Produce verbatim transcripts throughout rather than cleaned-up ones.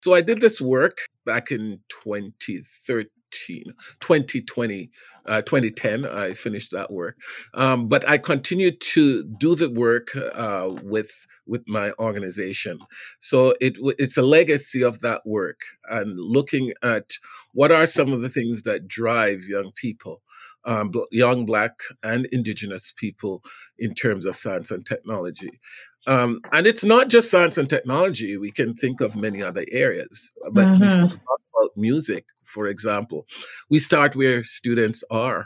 So I did this work back in twenty thirteen, twenty twenty, uh, twenty ten. I finished that work, um, but I continued to do the work uh, with with my organization. So it it's a legacy of that work and looking at what are some of the things that drive young people. Um, young Black and Indigenous people in terms of science and technology. Um, and it's not just science and technology. We can think of many other areas, but we Mm-hmm. talk about music, for example. We start where students are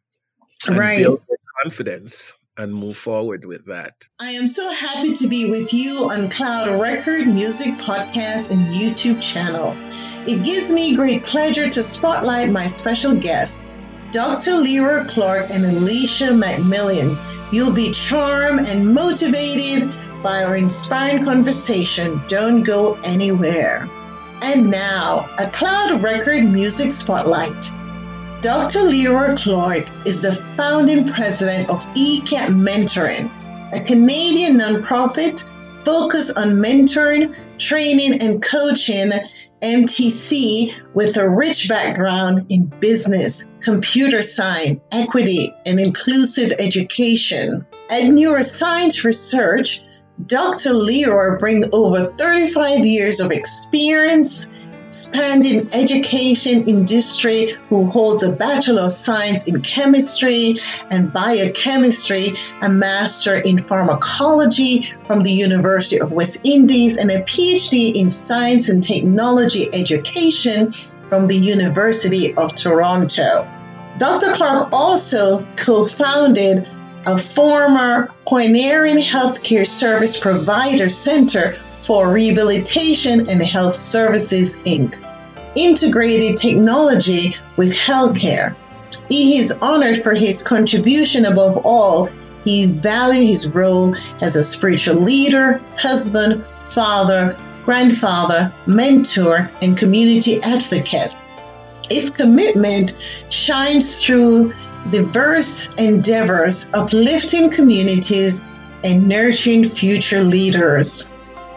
and Right. build their confidence and move forward with that. I am so happy to be with you on Cloud Record Music Podcast and YouTube channel. It gives me great pleasure to spotlight my special guests, Doctor Leroy Clark and Alicia McMillan. You'll be charmed and motivated by our inspiring conversation. Don't go anywhere. And now, a Cloud Record Music Spotlight. Doctor Leroy Clark is the founding president of E C A P Mentoring, a Canadian nonprofit focused on mentoring, training, and coaching M T C with a rich background in business, computer science, equity, and inclusive education. At Neuroscience Research, Doctor Leroy brings over thirty-five years of experience spanning education industry, who holds a Bachelor of Science in Chemistry and Biochemistry, a Master in Pharmacology from the University of West Indies, and a P H D in Science and Technology Education from the University of Toronto. Doctor Clark also co-founded a former pioneering healthcare service provider center for Rehabilitation and Health Services, Incorporated, integrated technology with healthcare. He is honored for his contribution. Above all, he values his role as a spiritual leader, husband, father, grandfather, mentor, and community advocate. His commitment shines through diverse endeavors, uplifting communities and nurturing future leaders.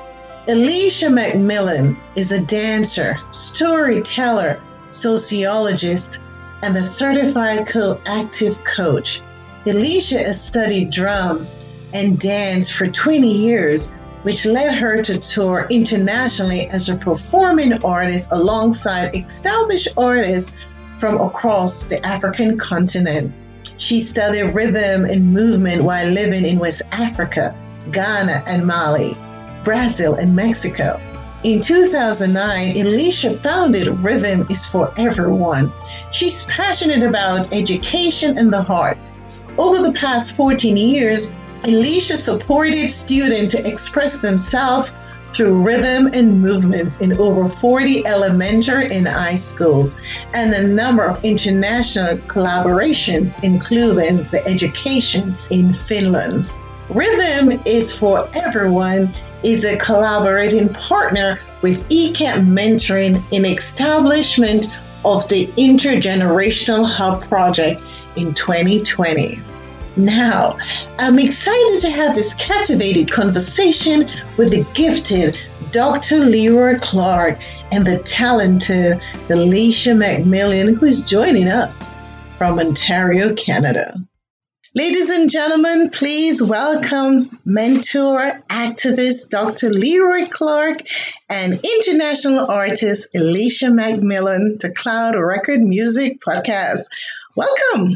Alicia McMillan is a dancer, storyteller, sociologist, and a certified co-active coach. Alicia has studied drums and dance for twenty years, which led her to tour internationally as a performing artist alongside established artists from across the African continent. She studied rhythm and movement while living in West Africa, Ghana, and Mali, Brazil, and Mexico. In two thousand nine, Alicia founded Rhythm is for Everyone. She's passionate about education and the arts. Over the past fourteen years, Alicia supported students to express themselves through rhythm and movements in over forty elementary and high schools, and a number of international collaborations, including the education in Finland. Rhythm is for Everyone is a collaborating partner with E C A P Mentoring in establishment of the Intergenerational Hub Project in twenty twenty. Now, I'm excited to have this captivating conversation with the gifted Doctor Leroy Clark and the talented Alicia McMillan, who is joining us from Ontario, Canada. Ladies and gentlemen, please welcome mentor, activist Doctor Leroy Clark and international artist Alicia McMillan to Cloud Record Music Podcast. Welcome.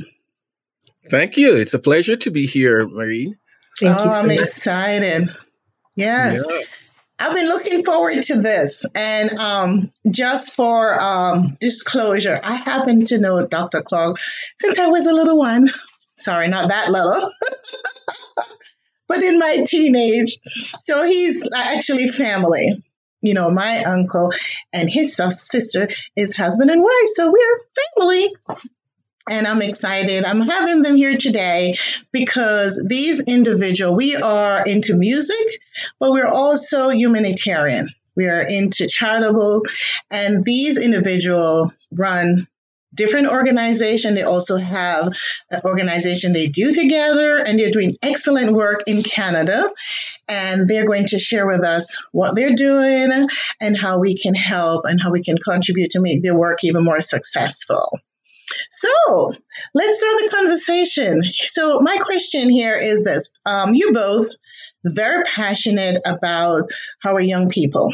Thank you. It's a pleasure to be here, Marie. Thank oh, you so I'm much. Excited. Yes. Yeah. I've been looking forward to this. And um, just for um, disclosure, I happen to know Doctor Clark since I was a little one. Sorry, not that little, but in my teenage. So he's actually family. You know, my uncle and his sister is husband and wife. So we're family. And I'm excited. I'm having them here today because these individuals, we are into music, but we're also humanitarian. We are into charitable. And these individuals run different organization. They also have an organization they do together, and they're doing excellent work in Canada. And they're going to share with us what they're doing and how we can help and how we can contribute to make their work even more successful. So let's start the conversation. So my question here is this. Um, you both very passionate about our young people.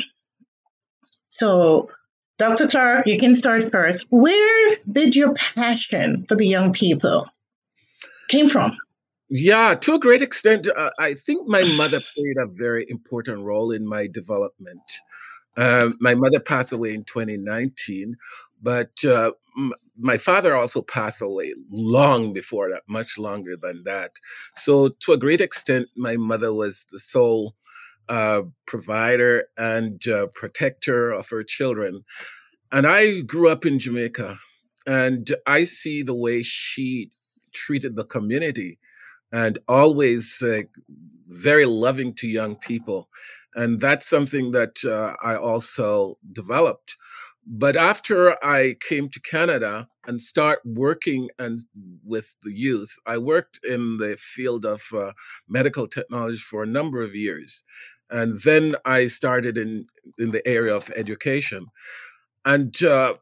So Doctor Clark, you can start first. Where did your passion for the young people came from? Yeah, to a great extent, uh, I think my mother played a very important role in my development. Um, my mother passed away in twenty nineteen, but uh, m- my father also passed away long before that, much longer than that. So, to a great extent, my mother was the sole uh, provider and uh, protector of her children. And I grew up in Jamaica, and I see the way she treated the community and always uh, very loving to young people. And that's something that uh, I also developed. But after I came to Canada and start working and with the youth, I worked in the field of uh, medical technology for a number of years. And then I started in, in the area of education. And uh,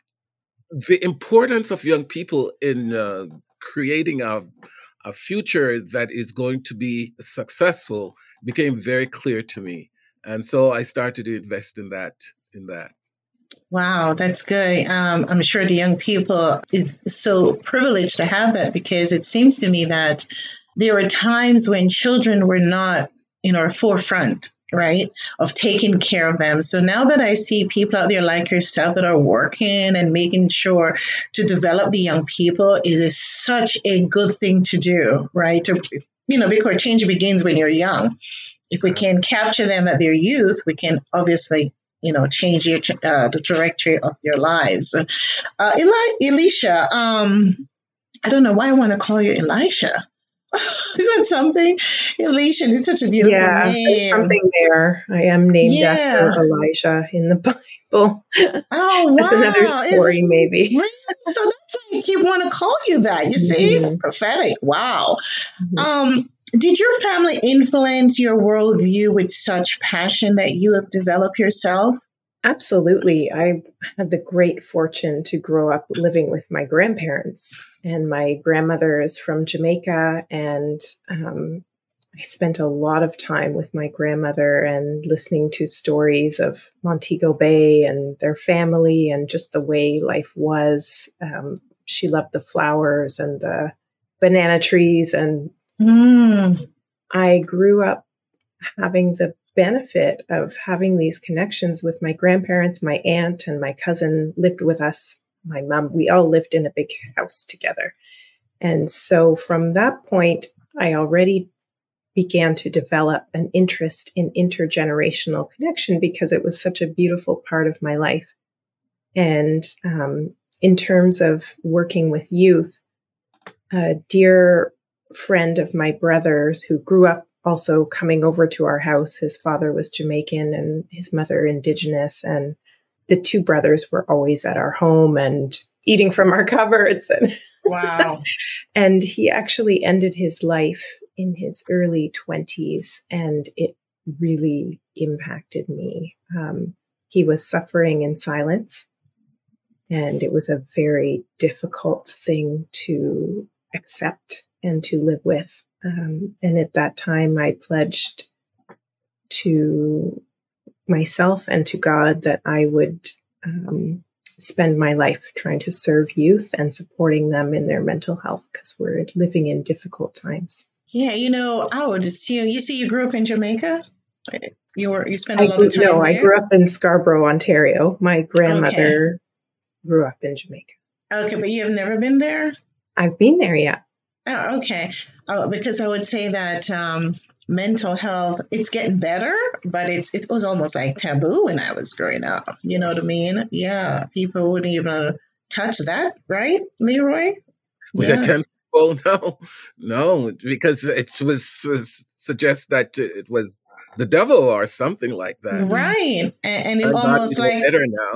the importance of young people in uh, creating a, a future that is going to be successful became very clear to me. And so I started to invest in that, in that. Wow, that's good. Um, I'm sure the young people is so privileged to have that, because it seems to me that there were times when children were not in our forefront, right, of taking care of them. So now that I see people out there like yourself that are working and making sure to develop the young people, it is such a good thing to do, right? To, you know, because change begins when you're young. If we can capture them at their youth, we can obviously, you know, change your, uh, the trajectory of their lives. Uh, Eli- Elisha, um, I don't know why I want to call you Elisha. Is that something? Elisha is such a beautiful Yeah, there's name. something there. I am named Yeah. after Elijah in the Bible. Oh, wow. That's another Is story, it- maybe. Really? So that's why I keep want to call you that. You see? Mhm. Prophetic. Wow. Mhm. Um, did your family influence your worldview with such passion that you have developed yourself? Absolutely. I had the great fortune to grow up living with my grandparents, and my grandmother is from Jamaica, and um, I spent a lot of time with my grandmother and listening to stories of Montego Bay and their family and just the way life was. Um, she loved the flowers and the banana trees, and Mm. I grew up having the benefit of having these connections with my grandparents. My aunt and my cousin lived with us. My mom, we all lived in a big house together. And so from that point, I already began to develop an interest in intergenerational connection because it was such a beautiful part of my life. And um, in terms of working with youth, a dear friend of my brother's who grew up also coming over to our house. His father was Jamaican and his mother Indigenous. And the two brothers were always at our home and eating from our cupboards. And Wow. and he actually ended his life in his early twenties, and it really impacted me. Um, he was suffering in silence, and it was a very difficult thing to accept and to live with. Um, and at that time, I pledged to myself and to God that I would um, spend my life trying to serve youth and supporting them in their mental health, because we're living in difficult times. Yeah, you know, I would assume, you see, you grew up in Jamaica? You were, you spent a I lot grew, of time no, there? I grew up in Scarborough, Ontario. My grandmother grew up in Jamaica. Okay, but you have never been there? I've been there, yeah. Oh, okay. Oh, because I would say that um, mental health, it's getting better, but it's it was almost like taboo when I was growing up. You know what I mean? Yeah, people wouldn't even touch that, right, Leroy? With a ten well, no, no, because it was uh, suggests that it was the devil or something like that. Right. And, and it And God almost is like, better now.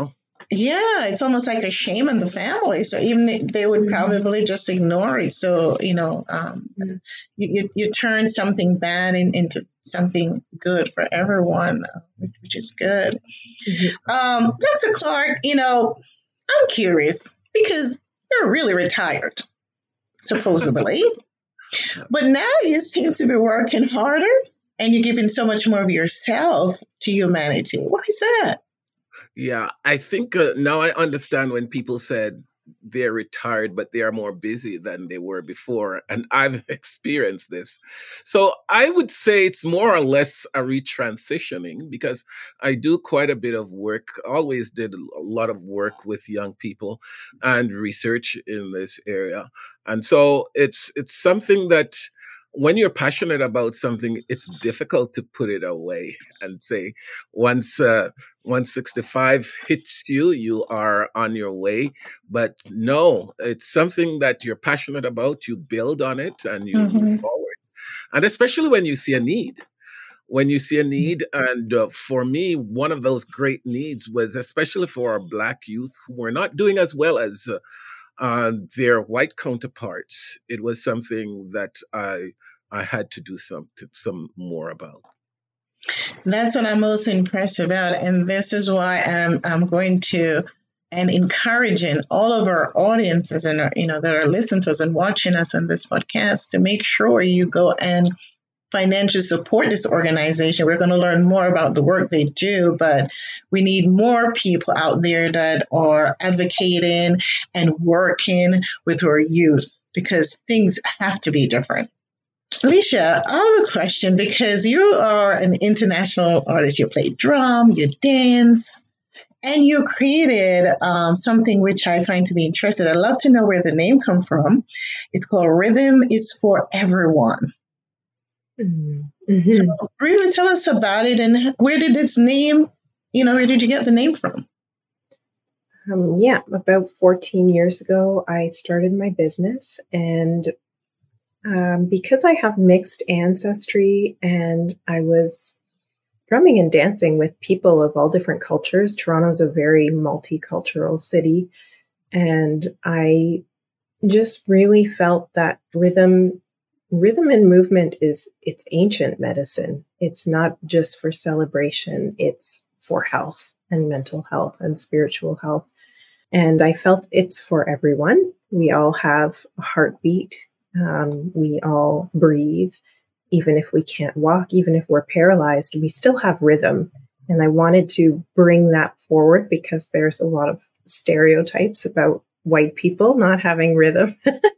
Yeah, it's almost like a shame in the family. So even they they would Mhm. probably just ignore it. So, you know, um, Mhm. you, you, you turn something bad in, into something good for everyone, uh, which, which is good. Mhm. Um, doctor Clark, you know, I'm curious because you're really retired, supposedly, but now you seem to be working harder and you're giving so much more of yourself to humanity. Why is that? Yeah, I think uh, now I understand when people said they're retired, but they are more busy than they were before. And I've experienced this. So I would say it's more or less a retransitioning because I do quite a bit of work, always did a lot of work with young people and research in this area. And so it's it's something that when you're passionate about something, it's difficult to put it away and say, once uh, one sixty-five hits you, you are on your way. But no, it's something that you're passionate about. You build on it and you move Mm-hmm. forward. And especially when you see a need. When you see a need, and uh, for me, one of those great needs was especially for our Black youth who were not doing as well as uh, uh, their white counterparts. It was something that I I had to do some some more about. That's what I'm most impressed about. And this is why I'm, I'm going to and encouraging all of our audiences and our, you know that are listening to us and watching us on this podcast to make sure you go and financially support this organization. We're going to learn more about the work they do, but we need more people out there that are advocating and working with our youth because things have to be different. Alicia, I have a question because you are an international artist. You play drum, you dance, and you created um, something which I find to be interesting. I'd love to know where the name come from. It's called Rhythm is for Everyone. So Mhm. really tell us about it and where did its name, you know, where did you get the name from? Um, yeah, about fourteen years ago, I started my business. And um, because I have mixed ancestry and I was drumming and dancing with people of all different cultures, Toronto's a very multicultural city. And I just really felt that rhythm rhythm and movement is it's ancient medicine. It's not just for celebration, it's for health and mental health and spiritual health. And I felt it's for everyone. We all have a heartbeat. Um, we all breathe. Even if we can't walk, even if we're paralyzed, we still have rhythm. And I wanted to bring that forward because there's a lot of stereotypes about white people not having rhythm.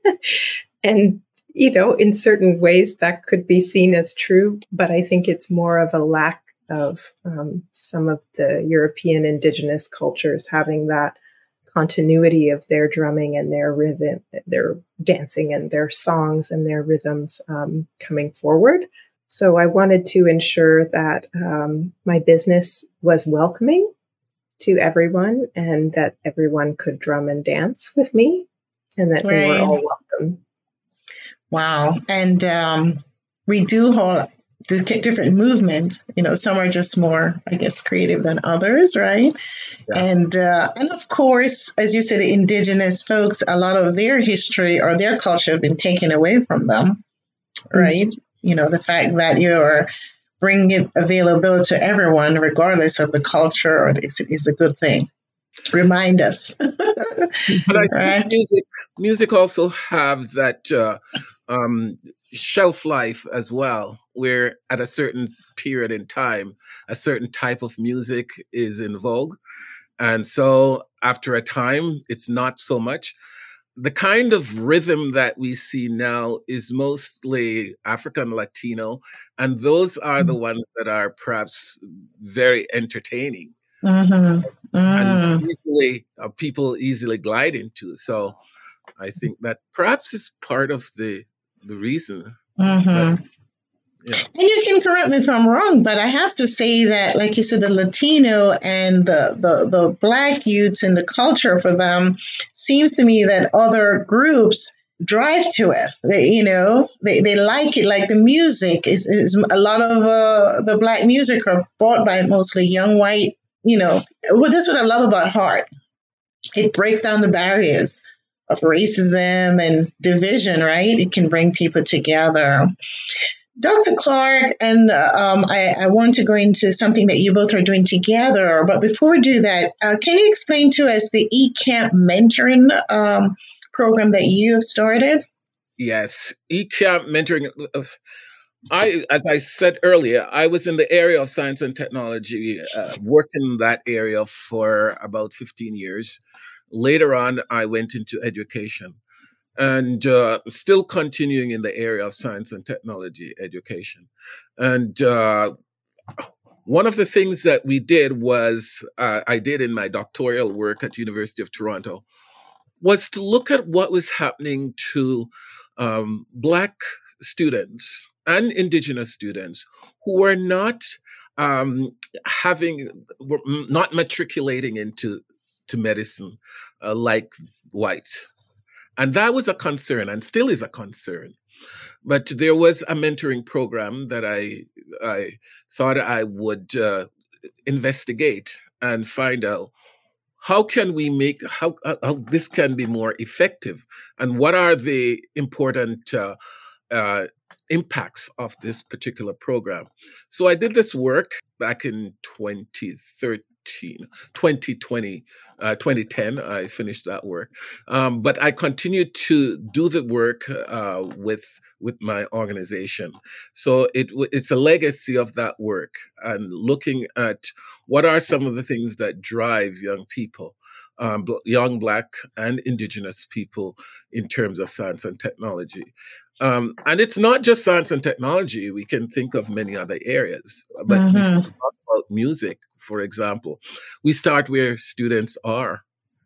And, you know, in certain ways that could be seen as true, but I think it's more of a lack of um, some of the European indigenous cultures having that continuity of their drumming and their rhythm, their dancing and their songs and their rhythms um, coming forward. So I wanted to ensure that um, my business was welcoming to everyone and that everyone could drum and dance with me and that they were Right. all welcome. Wow. And um, we do hold different movements. You know, some are just more, I guess, creative than others, right? Yeah. And uh, and of course, as you said, the indigenous folks, a lot of their history or their culture have been taken away from them, right? Mm-hmm. You know, the fact that you're bringing it available to everyone, regardless of the culture, or this is a good thing. Remind us. But I think Right? music music also have that uh, um, shelf life as well, where at a certain period in time, a certain type of music is in vogue, and so after a time, it's not so much. The kind of rhythm that we see now is mostly African Latino, and those are the ones that are perhaps very entertaining Mm-hmm. and Mm. easily uh, people easily glide into. So I think that perhaps is part of the the reason. But Mm-hmm. yeah, And you can correct me if I'm wrong, but I have to say that, like you said, the Latino and the, the, the Black youths and the culture for them seems to me that other groups drive to it. They, you know, they, they like it. Like the music is, is a lot of uh, the Black music are bought by mostly young white, you know, well, that's what I love about HEART. It breaks down the barriers of racism and division, right? It can bring people together. Doctor Clark, and uh, um, I, I want to go into something that you both are doing together. But before we do that, uh, can you explain to us the eCamp mentoring um, program that you have started? Yes, eCamp mentoring. I, as I said earlier, I was in the area of science and technology, uh, worked in that area for about fifteen years. Later on, I went into education and uh, still continuing in the area of science and technology education. And uh, one of the things that we did was, uh, I did in my doctoral work at University of Toronto, was to look at what was happening to um, Black students and Indigenous students who were not um, having, were not matriculating into to medicine uh, like whites. And that was a concern and still is a concern. But there was a mentoring program that I, I thought I would uh, investigate and find out how can we make, how, how this can be more effective and what are the important uh, uh, impacts of this particular program. So I did this work back in twenty thirteen, twenty twenty, uh, twenty ten. I finished that work, um, but I continued to do the work uh, with with my organization. So it it's a legacy of that work and looking at what are some of the things that drive young people, um, young Black and Indigenous people in terms of science and technology. Um, and it's not just science and technology. We can think of many other areas, but mm-hmm. we talk about music, for example. We start where students are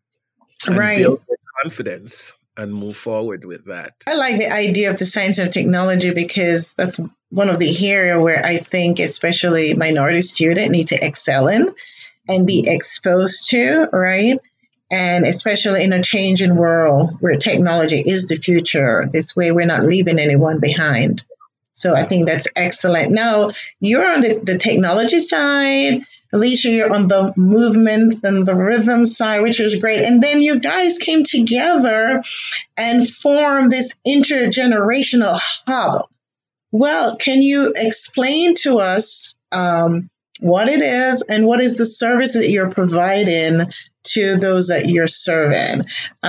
and right. build their confidence and move forward with that. I like the idea of the science and technology because that's one of the area where I think especially minority students need to excel in and be exposed to, right? And especially in a changing world where technology is the future, this way we're not leaving anyone behind. So I think that's excellent. Now, you're on the, the technology side. Alicia, you're on the movement and the rhythm side, which is great. And then you guys came together and formed this intergenerational hub. Well, can you explain to us um, what it is and what is the service that you're providing to those that you're serving?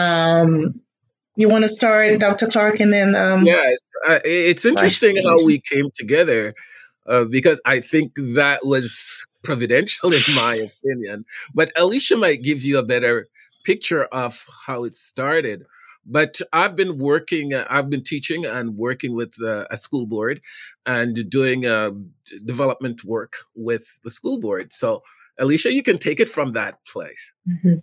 Um, you want to start, Doctor Clark, and then... Um, yes, uh, it's interesting how we came together uh, because I think that was providential in my opinion. But Alicia might give you a better picture of how it started. But I've been working, uh, I've been teaching and working with uh, a school board and doing uh, development work with the school board. So Alicia, you can take it from that place. Mm-hmm.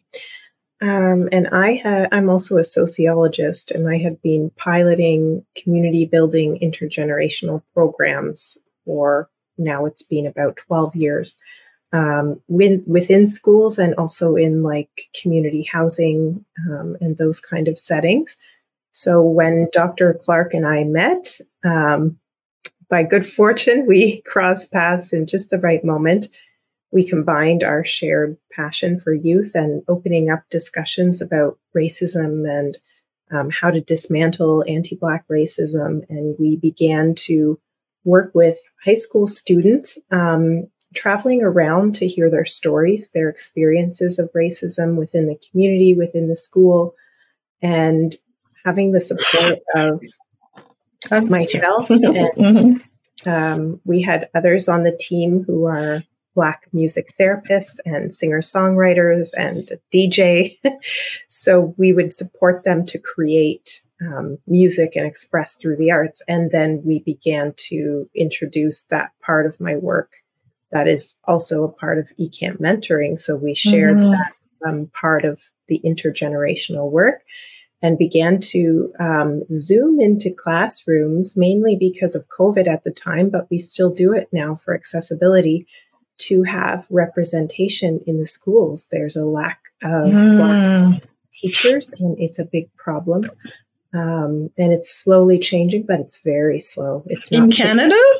Um, and I ha- I'm also a sociologist, and I have been piloting community building intergenerational programs for now it's been about twelve years um, within, within schools and also in like community housing um, and those kind of settings. So when Doctor Clark and I met, um, by good fortune, we crossed paths in just the right moment. We combined our shared passion for youth and opening up discussions about racism and um, how to dismantle anti-Black racism. And we began to work with high school students, um, traveling around to hear their stories, their experiences of racism within the community, within the school, and having the support of, of myself. And um, we had others on the team who are Black music therapists and singer-songwriters and a D J. So we would support them to create um, music and express through the arts. And then we began to introduce that part of my work that is also a part of eCamp mentoring. So we shared mm-hmm. that um, part of the intergenerational work and began to um, Zoom into classrooms, mainly because of COVID at the time, but we still do it now for accessibility, to have representation in the schools. There's a lack of mm. Black teachers, and it's a big problem. Um, and it's slowly changing, but it's very slow. It's not in Canada?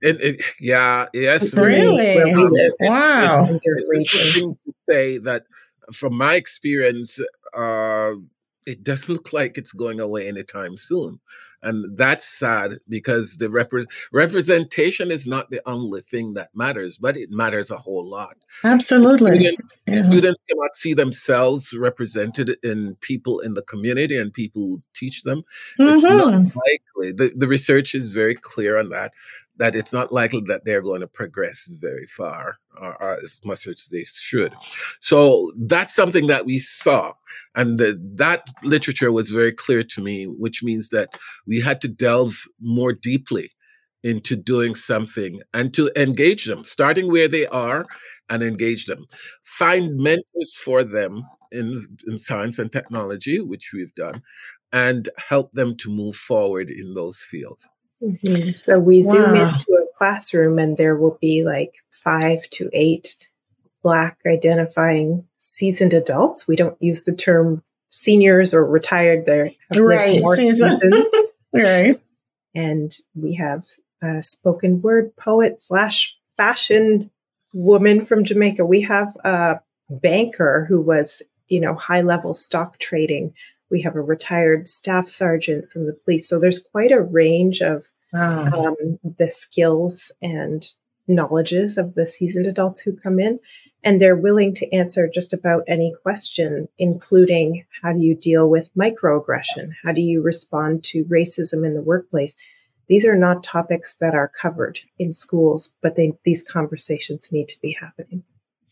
And it, yeah, yes, Marie. Certainly where we Really? Um, live, it, it's it, Wow. under it's raging. interesting to say that from my experience, uh, it doesn't look like it's going away anytime soon. And that's sad because the repre- representation is not the only thing that matters, but it matters a whole lot. Absolutely. Students, Yeah. students cannot see themselves represented in people in the community and people who teach them. It's not Mm-hmm. likely. The, the research is very clear on that, that it's not likely that they're going to progress very far or, or as much as they should. So that's something that we saw. And the, that literature was very clear to me, which means that we had to delve more deeply into doing something and to engage them, starting where they are and engage them. Find mentors for them in, in science and technology, which we've done, and help them to move forward in those fields. Mm-hmm. So we zoom Wow. into a classroom and there will be like five to eight Black identifying seasoned adults. We don't use the term seniors or retired. They have Right. lived more Season. seasons. Right. And we have a spoken word poet slash fashion woman from Jamaica. We have a banker who was, you know, high level stock trading. We have a retired staff sergeant from the police. So there's quite a range of Wow. um, the skills and knowledges of the seasoned adults who come in. And they're willing to answer just about any question, including how do you deal with microaggression? How do you respond to racism in the workplace? These are not topics that are covered in schools, but they, these conversations need to be happening.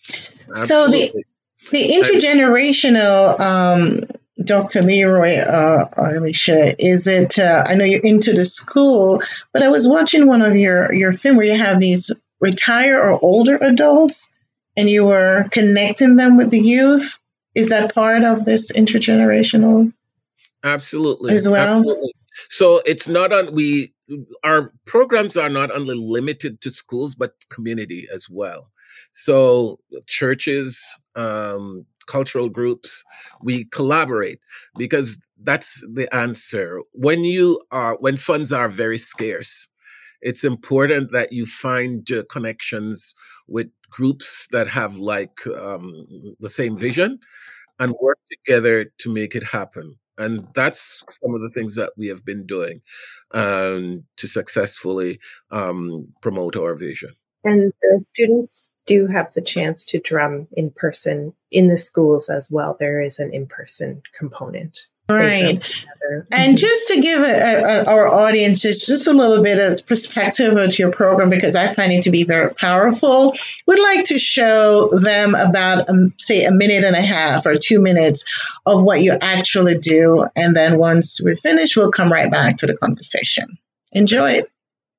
So the Absolutely. the intergenerational, um, Doctor Leroy, uh, Alicia, is it? Uh, I know you're into the school, but I was watching one of your your film where you have these retired or older adults, and you were connecting them with the youth. Is that part of this intergenerational Absolutely. as well? Absolutely. So it's not on, we, our programs are not only limited to schools, but community as well. So churches, um, cultural groups, we collaborate because that's the answer. When you are, when funds are very scarce, it's important that you find uh, connections with groups that have like um, the same vision and work together to make it happen. And that's some of the things that we have been doing um, to successfully um, promote our vision. And the students do have the chance to drum in person in the schools as well. There is an in-person component. Right. And just to give a, a, our audience just, just a little bit of perspective of your program, because I find it to be very powerful, would like to show them about, um, say, a minute and a half or two minutes of what you actually do. And then once we're finished, we'll come right back to the conversation. Enjoy it.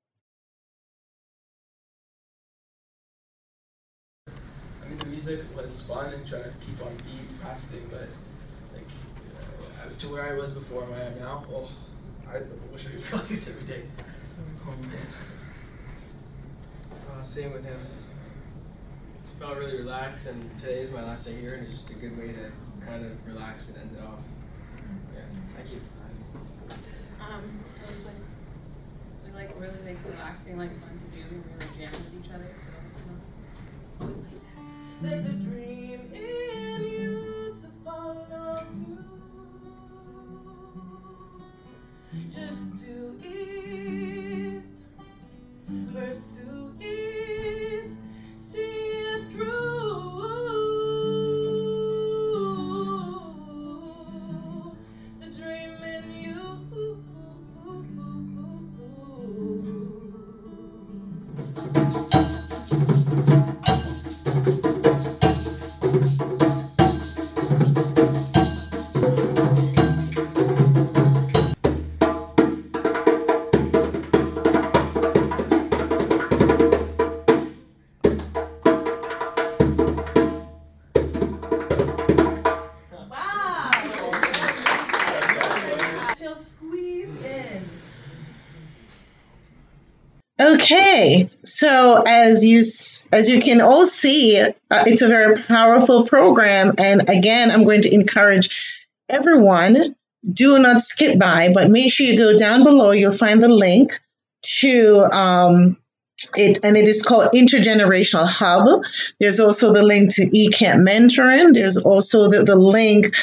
I mean, the music was fun and trying to keep on beat, practicing, but like, uh, as to where I was before and where I am now, oh, I wish I could feel like this every day. Oh man. Uh, same with him. Just, just felt really relaxed, and today is my last day here, and it's just a good way to kind of relax and end it off. Yeah, thank you. Um, it was like, it was like really like relaxing, like fun to do, and we were jamming with each other, so you know, it was like that. There's a dream in you to follow through. Just do it, pursue it, see it through. The dream in you. Okay, so as you as you can all see, uh, it's a very powerful program, and again, I'm going to encourage everyone, do not skip by, but make sure you go down below. You'll find the link to um, It and it is called Intergenerational Hub. There's also the link to eCamp Mentoring. There's also the, the link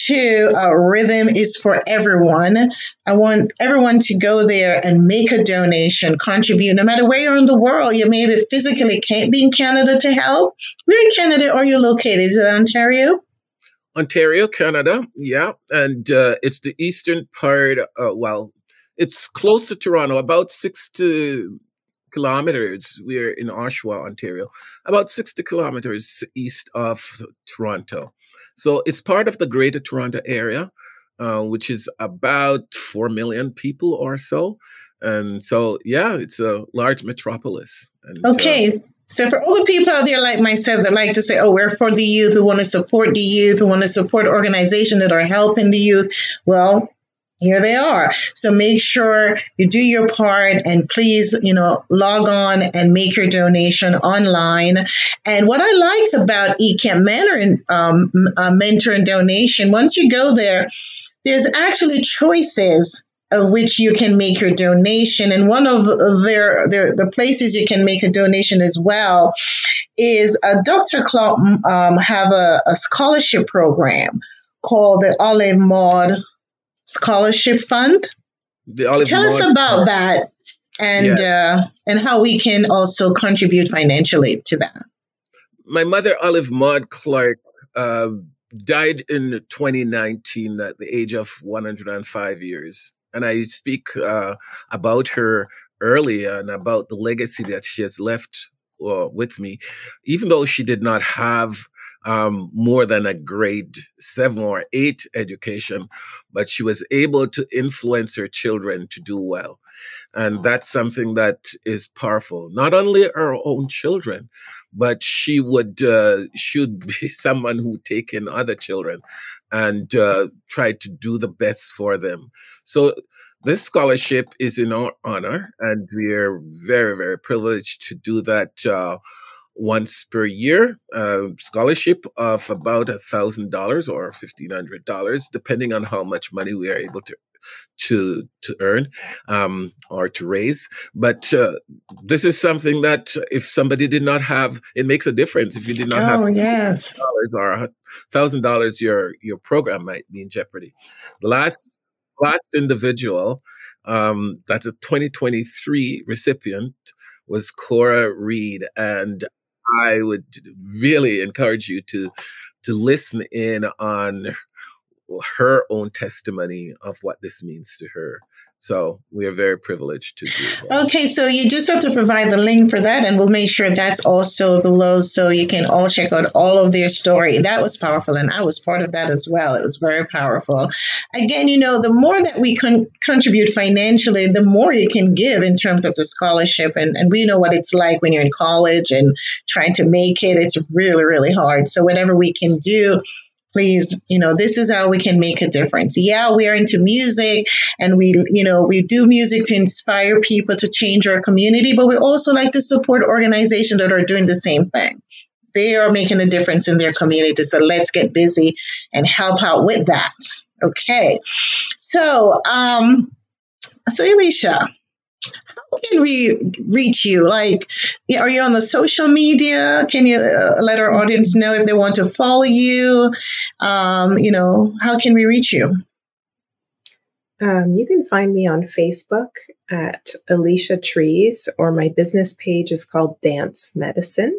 to uh, Rhythm is for Everyone. I want everyone to go there and make a donation, contribute, no matter where you're in the world. You maybe physically can't be in Canada to help. Where in Canada are you located? Is it Ontario? Ontario, Canada. Yeah. And uh, it's the eastern part. Uh, well, it's close to Toronto, about sixty kilometers. We're in Oshawa, Ontario, about sixty kilometers east of Toronto. So it's part of the Greater Toronto Area, uh, which is about four million people or so. And so, yeah, it's a large metropolis. And, Okay. Uh, So for all the people out there like myself that like to say, oh, we're for the youth, who want to support the youth, who want to support organizations that are helping the youth, well, here they are. So make sure you do your part and please, you know, log on and make your donation online. And what I like about eCamp Mentor and um, uh, Mentor and Donation, once you go there, there's actually choices of which you can make your donation. And one of their, their the places you can make a donation as well is uh, Doctor Clark um, have a, a scholarship program called the Olive Maud Scholarship Fund. the Olive Tell us Maud. about that and Yes. uh, and how we can also contribute financially to that. My mother, Olive Maud Clark, uh, died in twenty nineteen at the age of one hundred five years. And I speak uh, about her earlier and about the legacy that she has left uh, with me, even though she did not have um, more than a grade seven or eight education, but she was able to influence her children to do well. And that's something that is powerful. Not only her own children, but she would uh, should be someone who take in other children and uh, try to do the best for them. So this scholarship is in our honor, and we are very, very privileged to do that uh, once per year. Uh, scholarship of about a thousand dollars or fifteen hundred dollars, depending on how much money we are able to to to earn um, or to raise. But uh, this is something that if somebody did not have, it makes a difference. If you did not have Oh, yes. dollars or a thousand dollars, your your program might be in jeopardy. The last last individual, um, that's a twenty twenty-three recipient, was Cora Reed, and I would really encourage you to to listen in on her own testimony of what this means to her. So we are very privileged to do that. Okay, so you just have to provide the link for that, and we'll make sure that's also below so you can all check out all of their story. That was powerful, and I was part of that as well. It was very powerful. Again, you know, the more that we con- contribute financially, the more you can give in terms of the scholarship. And, and we know what it's like when you're in college and trying to make it. It's really, really hard. So whatever we can do, please, you know, this is how we can make a difference. Yeah, we are into music and we, you know, we do music to inspire people to change our community, but we also like to support organizations that are doing the same thing. They are making a difference in their community. So let's get busy and help out with that. Okay. So, um, so Alicia, how can we reach you? Like, are you on the social media? Can you uh, let our audience know if they want to follow you? Um, you know, how can we reach you? Um, you can find me on Facebook at Alicia Trees, or my business page is called Dance Medicine.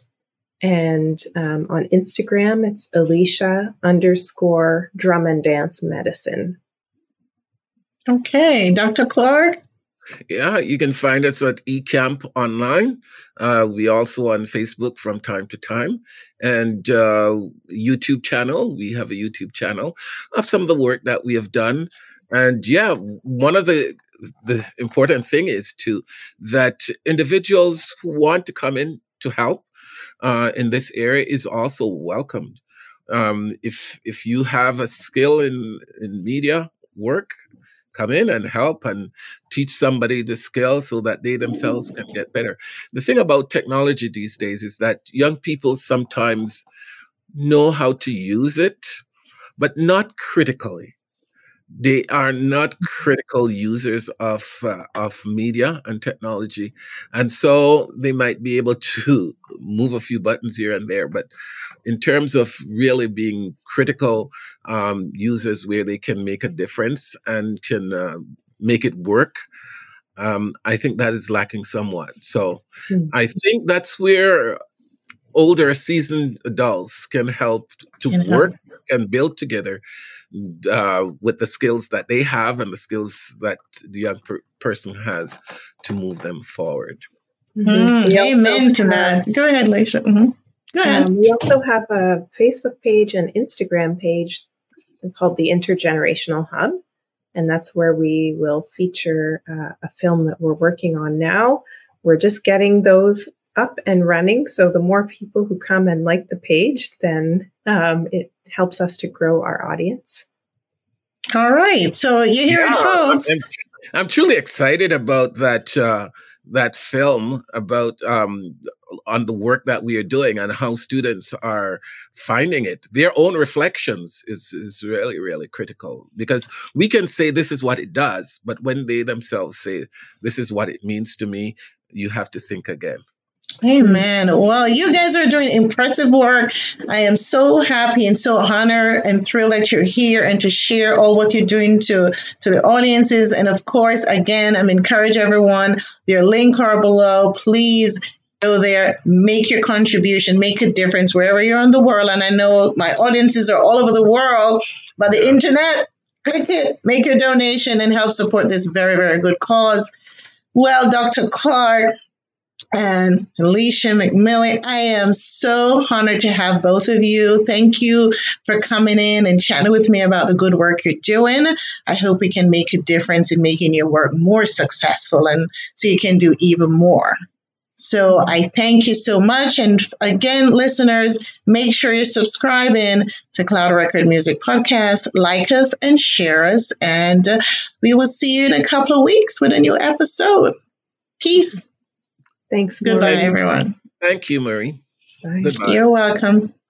And um, on Instagram, it's Alicia underscore drum and dance medicine. Okay. Doctor Clark? Yeah, you can find us at eCamp Online. Uh, we also on Facebook from time to time, and uh, YouTube channel. We have a YouTube channel of some of the work that we have done. And yeah, one of the the important thing is to that individuals who want to come in to help uh, in this area is also welcomed. Um, if if you have a skill in in media work, come in and help and teach somebody the skill so that they themselves can get better. The thing about technology these days is that young people sometimes know how to use it, but not critically. they are not critical users of uh, of media and technology, and so they might be able to move a few buttons here and there. But in terms of really being critical um, users, where they can make a difference and can uh, make it work, um, I think that is lacking somewhat. So Mm. I think that's where older seasoned adults can help to Can help. work and build together uh, with the skills that they have and the skills that the young per- person has to move them forward. Mhm. Mm, We also amen to have- that. Go ahead, Leisha. hmm Go ahead. Um, we also have a Facebook page and Instagram page called the Intergenerational Hub. And that's where we will feature uh, a film that we're working on now. We're just getting those up and running. So the more people who come and like the page, then um, it helps us to grow our audience. All right. So you hear it, Yeah, folks. I'm, I'm truly excited about that uh, that film about um, on the work that we are doing and how students are finding it. Their own reflections is is really really critical, because we can say this is what it does, but when they themselves say this is what it means to me, you have to think again. Amen. Well, you guys are doing impressive work. I am so happy and so honored and thrilled that you're here and to share all what you're doing to, to the audiences. And of course, again, I'm encourage everyone, their link are below. Please go there, make your contribution, make a difference wherever you're in the world. And I know my audiences are all over the world, but the internet, click it, make your donation and help support this very, very good cause. Well, Doctor Clark and Alicia McMillan, I am so honored to have both of you. Thank you for coming in and chatting with me about the good work you're doing. I hope we can make a difference in making your work more successful and so you can do even more. So I thank you so much. And again, listeners, make sure you're subscribing to Cloud Record Music Podcast, like us and share us. And uh, we will see you in a couple of weeks with a new episode. Peace. Thanks, Goodbye, Maureen. everyone. Thank you, Marie. Bye. Goodbye. You're welcome.